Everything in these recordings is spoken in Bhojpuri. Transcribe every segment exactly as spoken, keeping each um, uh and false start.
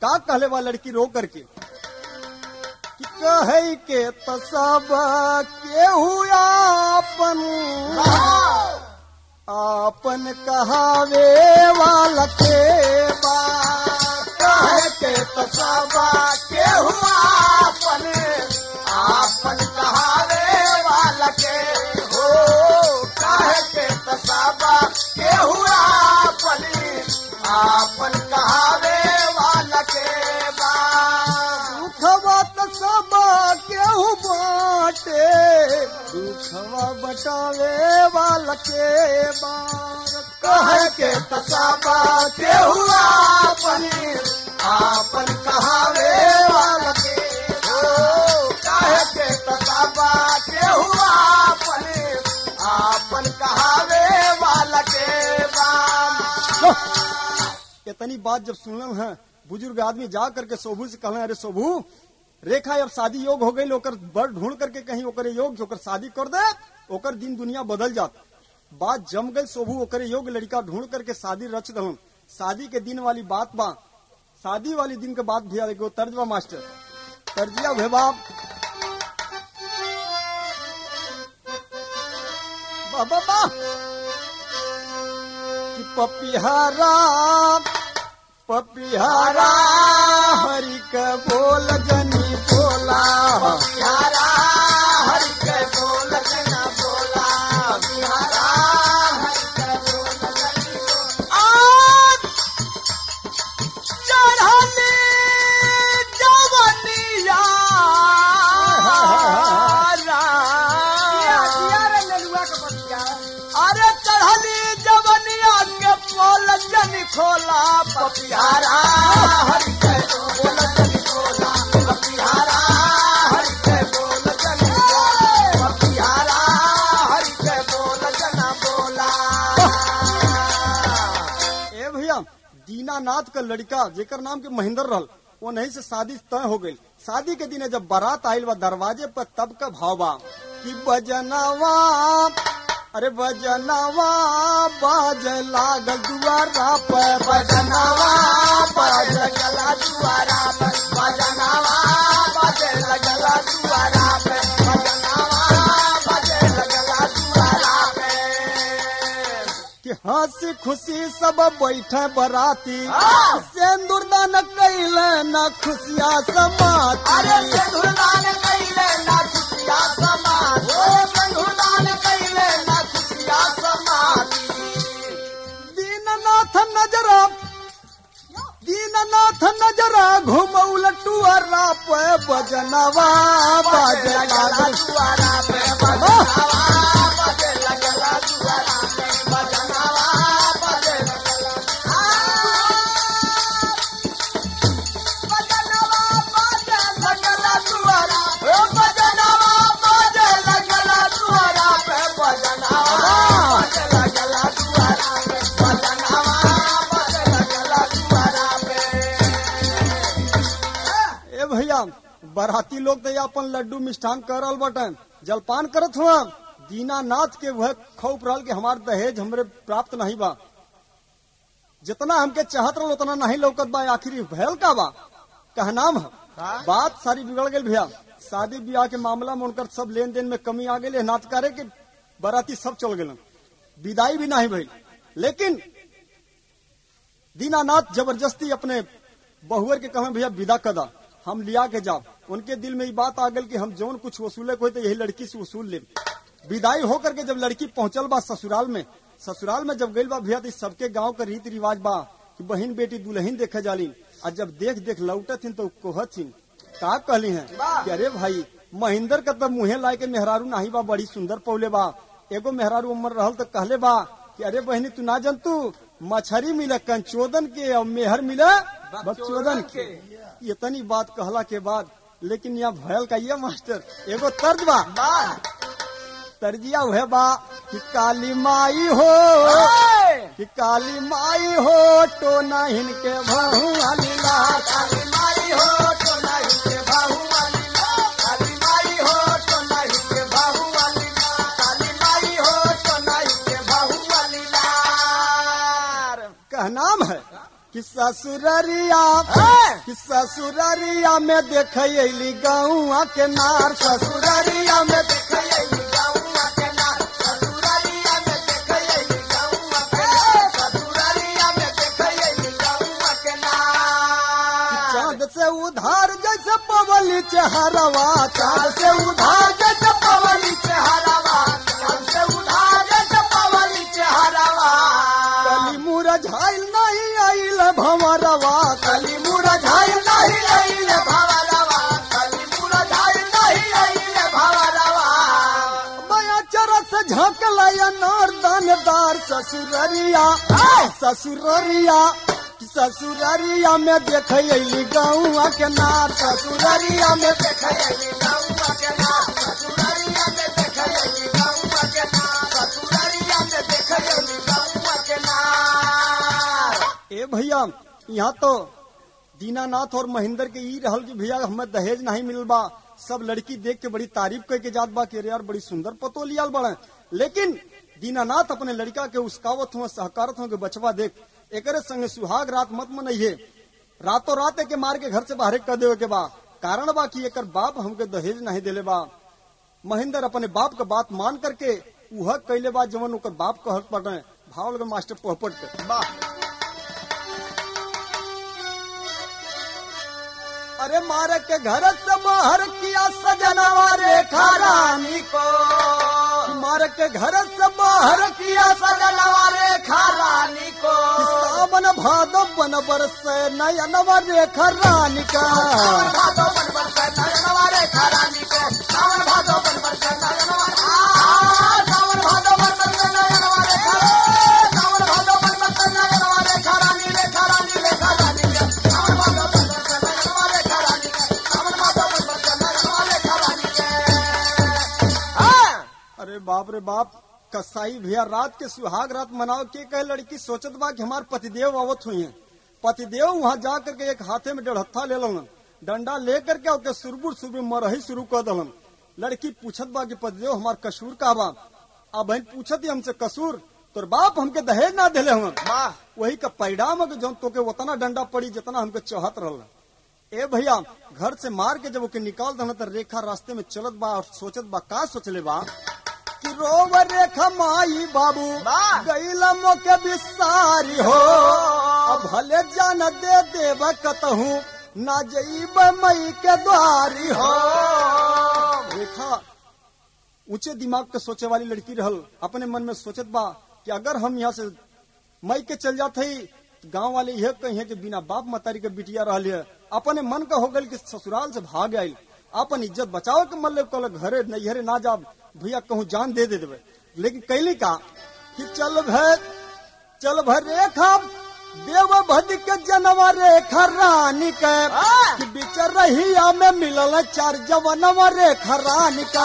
का कहले बा लड़की रो करके कि कहे के त सब केहू आपन आपन कहावे वाला के बा कहे के त सब केहू आपन आपन कहावे वाला के हो कहे के त सब केहू आपन आपन कहावे वाला के बा दुखवा त सब केहू बाटे दुखवा बटावे वाला के बा कहे के त सब केहू आपन आपन कहावे वाला के हो कहे के त सब केहू आपन आपन कहावे वाला के बा इतनी बात जब सुनल है बुजुर्ग आदमी जा करके शोभू से कहना अरे शोभू रेखा अब शादी योग हो गई ओकर बड़ ढूंढ करके कहीं ओकरे योग ओकर शादी कर दे ओकर दिन दुनिया बदल जात बात जम गई शोभू ओकरे योग लड़का ढूंढ करके शादी रच दहन शादी के दिन वाली बात बा शादी वाली दिन के बाद भैया एगो तर्ज बा मास्टर तर्जिया भे बाप बाबा बा कि पपिहारा पपिहारा हरि के बोल जनी बोला बिहारा हरि के बोल जना बोला बिहारा हरि के बोल जना आज चढ़नी जवनिया अरे चढ़नी जवनिया के बोल जनी खोला पपिहारा हरि के बोल जनी खोला पपिहारा हरि के बोल जनी बोला पपिहारा हरि के बोल जना बोला ए भैया दीनानाथ का लड़का जेकर नाम के महेंद्र रहल वो नहीं से शादी तय हो गई शादी के दिन जब बारात आयल बा दरवाजे पर तब का भाव बा कि बजनवा अरे बजनवा बाज लागल दुआरा पर बजनवा बाज लगला दुआरा पर बजनवा बाज लगला दुआरा पर बजनवा बाज लगला दुआरा पे कि हंसी खुशी सब बैठे बराती हाँ। सिंदूर दान कैले न खुशिया समाती अरे संधुदान कैले ना खुशिया समाज ओ संधुदान कैले ना खुशिया समाज दीननाथ नजरा दीननाथ नजरा घुमौल टुअरा पे बजनवा बाज लागल दुआरा पे बजनवा बाजे लगला दुआरा पे बजनवा बाजे लगला बजनवा बाजे लगला दुआरा ओ बजनवा बाजे लगला दुआरा पे बजनवा बाजे लगला दुआरा पे बजनवा बाजे लगला दुआरा पे ए भैया बराती लोग तो अपन लड्डू मिष्ठान कर रहल बटन जलपान करत हुआ दीनानाथ के वह खौफ रहल कि हमार दहेज हमरे प्राप्त नहीं बा जितना हमके चाहत रहल उतना नहीं लौकत बा आखिर भैल का बा कहनाम है बात सारी बिगड़ गई भैया शादी ब्याह के मामला में उनकर सब लेन देन में कमी आ गई नाटकारे के बराती सब चल गए विदाई भी नहीं भइल लेकिन दीनानाथ जबरदस्ती अपने बहुअर के कहे भैया विदा कदा हम लिया के जाओ उनके दिल में ये बात आ गई कि हम जौन कुछ वसूले को तो यही लड़की से वसूल ले विदाई होकर के जब लड़की पहुंचल बा ससुराल में ससुराल में जब गई बा भैया तो सबके गांव का रीति रिवाज बा कि बहन बेटी दुल्हन देखे जाली और जब देख देख लौटत तो कोहत का कहली है कि अरे भाई महेंद्र का तब मुहे लाए के मेहरारू नाही बा बड़ी सुंदर पौले बा एगो मेहरारू उम्र रहल तो कहले बा कि अरे बहनी तू ना जंतु मछरी मिले कंचोदन के और मेहर मिले बकचोदन के इतनी बात कहला के बाद लेकिन यहाँ भयल का ये मास्टर एगो तर्ज बा तर्जिया हुए बा कि काली माई हो कि काली माई हो तो नहीं के भहुआ लीला काली माई हो तो नहीं के बहुआ लीला काली माई हो तो नहीं के बहुआ लीला काली माई हो तो नहीं के बहुआ लीला कहनाम है कि ससुररिया कि ससुररिया में देखली गौआ के नार ससुररिया में देखैली गौआ के नार ससुररिया में देखैली गौआ के नार ससुररिया में देखैली गौआ के नार चांद से उधार जैसे पवली चेहरवा चांद से उधार जैसे पवली चेहरवा चांद से उधार जैसे पवली चेहरवा कली मुरझाइल नहीं आइल भंवरवा कली मुरझाइल नहीं आइल भंवरवा कली मुरझाइल नहीं आइल भंवरवा माया चरस झकलया नार दानदार ससुररिया ससुररिया ससुररिया में देखली गौआ के नार ससुररिया में देखैली गौआ के नार ससुररिया में देखैली गौआ के नार ससुररिया में देखैली गौआ के नार। ए भैया यहाँ तो दीनानाथ और महेंद्र के ई रहल कि भैया हमें दहेज नहीं मिलल बा। सब लड़की देख के बड़ी तारीफ करके जात बा कि यार बड़ी सुंदर पतो लियाल बड़े। लेकिन दीनानाथ अपने लड़का के उसकावत हुआ सहकारत हुआ के बचवा देख एकरे संगे सुहाग रात मत मनइहे रातों रात के मार के घर से बाहर कर देवे के बा। कारण बा कि एकर बाप हमके दहेज नहीं देले बा। महेंद्र अपने बाप का बात मान करके उह कैले बा जवन ओकर बाप कहत पड़े भाव लगे मास्टर पोहपट के बा। अरे मार के घर से बाहर किया सजनवा रेखा रानी को मार के घर से बाहर किया सजनवा रेखा रानी को सावन भादो बन बरस नयनवा रेखा रानी का सावन भादो बन बरस नयनवा रेखा रानी के सावन भादो बन बरस नयनवा सावन भादो बन बरस नयनवा रेखा सावन भादो बन बरस नयनवा रेखा रानी रेखा रानी रेखा रानी के सावन भादो बन बरस नयनवा रेखा रानी के सावन भादो बन बरस नयनवा रेखा रानी के। अरे बाप रे बाप कसाई भैया रात के सुहाग रात मनाओ के कहे लड़की सोचत बा कि हमार पतिदेव आवत हुई है। पतिदेव वहाँ जा करके एक हाथे में डेढ़हत्था ले लन डंडा ले करके ओके सुरबुर सुरबुर मरही शुरू कर दलन। लड़की पूछत बा कि पतिदेव हमार कसूर का बा। अब बहन पूछत हमसे कसूर तोर बाप हमके दहेज ना दिले हम वही का पैडाम जो तोके उतना डंडा पड़ी जितना हमके चाहत रहल। ए भैया घर से मार के जब ओके निकाल दल तो रेखा रास्ते में चलत बा और सोचत बा का सोचले बा कि रोव रेखा माई बाबू गईला मोके बिसारी हो अब भले जान दे देव कतहू ना जईब मई के द्वारी हो। रेखा ऊंचे दिमाग के सोचे वाली लड़की रहल अपने मन में सोचत बा कि अगर हम यहाँ से मई के चल जाते गांव वाले यह कहे कि बिना बाप मतारी के बिटिया रह है। अपने मन का हो गल कि ससुराल से भाग आयल अपन इज्जत बचाओ के मतलब कल घरे नैहरे ना जा भैया कहूँ जान दे दे देवे। लेकिन कैली का कि चल भर चल भर रेखा देव भद के जनवा रेखा रानी के कि बिच रहिया में मिलल चार जवनवा रेखा रानी का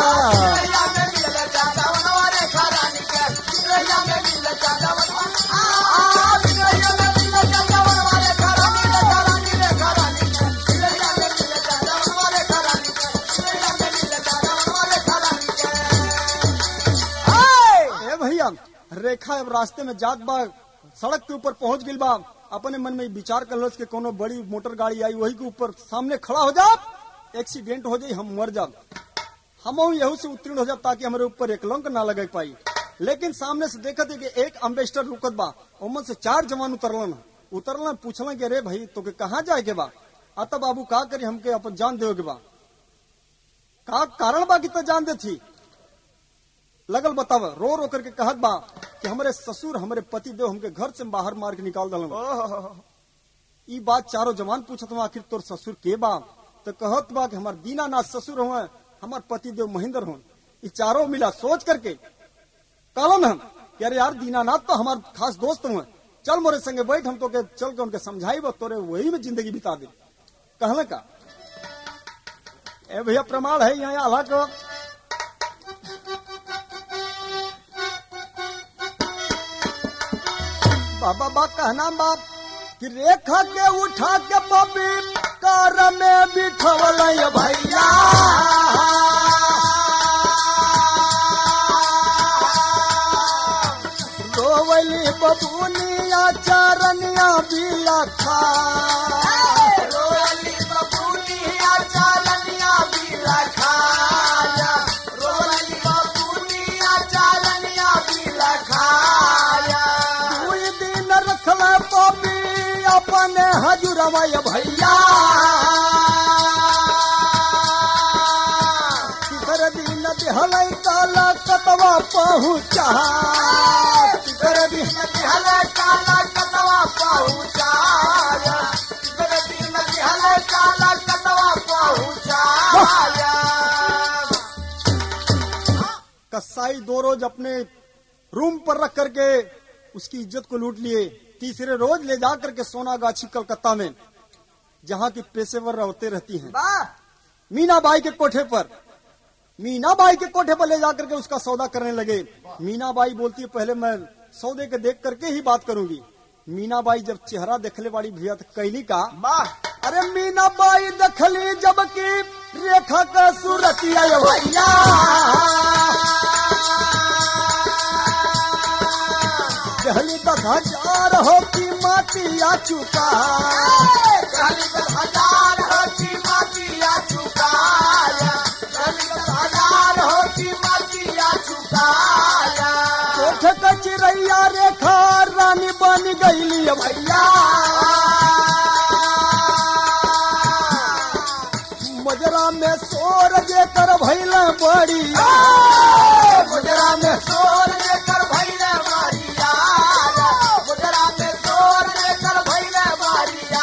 रेखा अब रास्ते में जात बा सड़क के ऊपर पहुंच गई बा। अपने मन में विचार कर के कोनो बड़ी मोटर गाड़ी आई वही के ऊपर सामने खड़ा हो जा एक्सीडेंट हो जाये हम मर जा हम यहू से उत्तीर्ण हो जा ताकि हमारे ऊपर एक लंक ना लगे पाई। लेकिन सामने से देखा थे कि एक अम्बेस्टर रुकत बा उमन से चार जवान उतरलन उतरलन पूछलन कि अरे भाई तो के कहाँ जाए के बा आता बाबू का करी हमके अपन जान देवे के बा का कारण बा कि जान दे थी लगल बताव रो रो करके कहत बा कि हमारे ससुर हमारे पति देव हमके घर से बाहर मार के निकाल दलन। ई बात चारों जवान पूछत हुआ आखिर तोर ससुर के बा तो कहत बा कि हमार दीनानाथ ससुर हुए हमार पति देव महेंद्र हुए। ई चारों मिला सोच करके कहलन हम कि अरे यार दीनानाथ तो हमार खास दोस्त हुए चल मोरे संगे बैठ हम तो के चल के उनके समझाई बा तोरे वही में जिंदगी बिता दे। कहले का ए भैया प्रमाण है यहाँ आला का बाबा बा कहना बाप कि रेखा के उठा के बबी कार में बिठवल भैया रोवली बबुनिया चारनिया बिला खा रोली बबूनिया चारनिया बिला खाया रोली बबूनिया चारनिया बिला खाया दुई दिन रखल पपी अपने हजूरवा भैया तीसर दिन दिहल काला कतवा पहुँचा तीसर दिन दिहल काला कतवा पहुँचाया तीसर दिन दिहल काला कतवा पहुँचाया कसाई दो रोज अपने रूम पर रख करके उसकी इज्जत को लूट लिए। तीसरे रोज ले जा करके सोनागाछी कलकत्ता में जहाँ की पेशेवर औरतें रहती हैं वाह मीनाबाई के कोठे पर मीनाबाई के कोठे पर ले जाकर के उसका सौदा करने लगे। मीनाबाई बोलती है पहले मैं सौदे के देख करके ही बात करूंगी। मीनाबाई जब चेहरा देखले वाली भैया तो कैली का वाह अरे मीनाबाई देखली जबकि रेखा का सूरतिया भैया कहली दस हजार हो की मातिया चुका कहली दस हजार हो की मातिया चुकाया कहली दस हजार हो की मातिया चुकाया कोठे का चिरैया रेखा रानी बन गईली भैया मजरा में सोर जेकर भैला बड़ी गुजरा में सोर लेकर भैले मारिया गुजरा में सोर लेकर भैले मारिया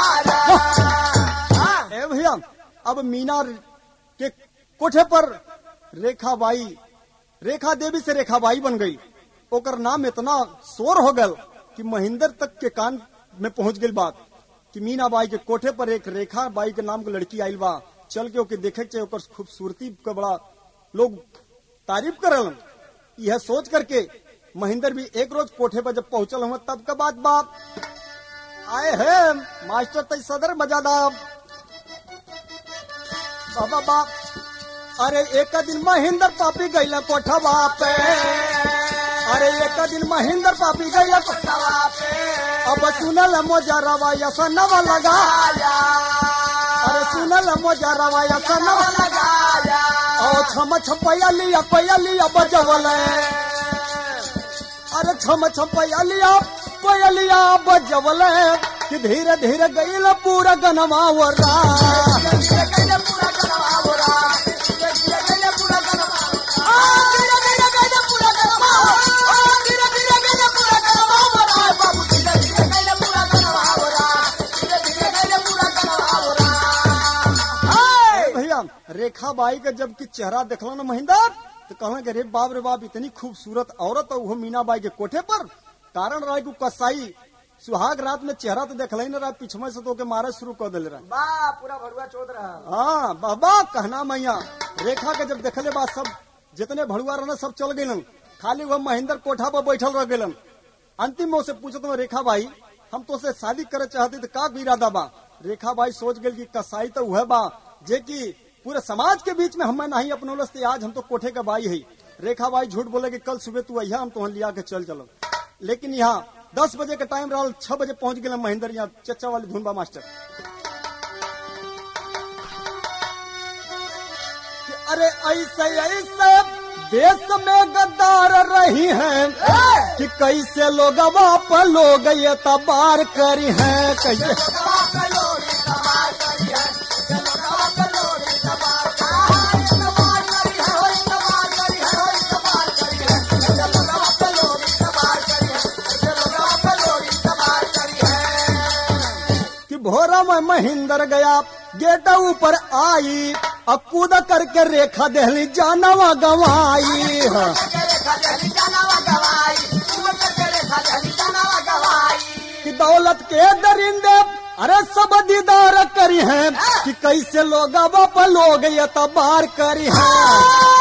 ए भैया अब मीना के कोठे पर रेखा बाई रेखा देवी से रेखा बाई बन गई। ओकर नाम इतना शोर हो गल कि महेंद्र तक के कान में पहुंच गई बात कि मीना बाई के कोठे पर एक रेखा बाई के नाम के लड़की आयल बा। चल के ओके देखे चाहिए ओकर खूबसूरती का बड़ा लोग तारीफ करल। यह सोच करके महेंद्र भी एक रोज कोठे पर जब पहुंचल हुआ तब का बात बाप आए है मास्टर तई सदर मजादा बाबा बाप अरे एक दिन महेंद्र पापी गईला कोठा बाप अरे एक दिन महेंद्र पापी गईला कोठा अब सुनल मोजा रवाया सनवा लगा अरे सुनल मोजा रवाया सनवा लगाया ओ छम छपया लिया पया लिया बजवल अरे छम छपया लिया पया लिया बजवल कि धीरे धीरे गईल पूरा गनवा वरा धीरे गईले पूरा गनवा बोरा धीरे गईले पूरा गनवा आ धीरे धीरे गईले पूरा गनवा आ धीरे धीरे गईले पूरा गनवा बोरा बाबू धीरे धीरे गईले पूरा गनवा बोरा धीरे धीरे गईले पूरा गनवा बोरा हाय भैया रेखा बाई का जब की चेहरा देखला ना महेंद्र तो कहला कि रे बाप रे बाप इतनी खूबसूरत औरत है वो मीना बाई के कोठे पर कारण रहा कि कसाई सुहाग रात में चेहरा तो देखल ना रहा पिछमे से तो के मारे शुरू कर दिल रहा। वाह पूरा भड़ुआ चोद रहा हाँ बाबा कहना मैया रेखा के जब देखले बात सब जितने भड़ुआ रहना सब चल गए खाली वह महेंद्र कोठा पर बैठल रह गए। अंतिम में उसे पूछत मैं रेखा बाई हम तो से शादी करे चाहते तो का इरादा बा। रेखा बाई सोच गई कि कसाई तो वह बा जे की पूरे समाज के बीच में हमें नहीं अपनौलस आज हम तो कोठे का बाई है। रेखा बाई झूठ बोले कि कल सुबह तू अहिया हम तो लिया के चल चलो। लेकिन यहाँ दस बजे का टाइम रहा छह बजे पहुंच गए महेंद्र यहाँ चचा वाली धुन बा मास्टर कि अरे ऐसे ऐसे देश में गद्दार रही हैं कि कैसे लोग बाप लोग ये तबार करी हैं कैसे भोरा में महेंद्र गया गेट ऊपर आई अब कूद करके रेखा दहली जानवा गवाई कि दौलत के दरिंदे अरे सब दीदार करी हैं कि कैसे लोग बाप लोग ये तबार करी हैं।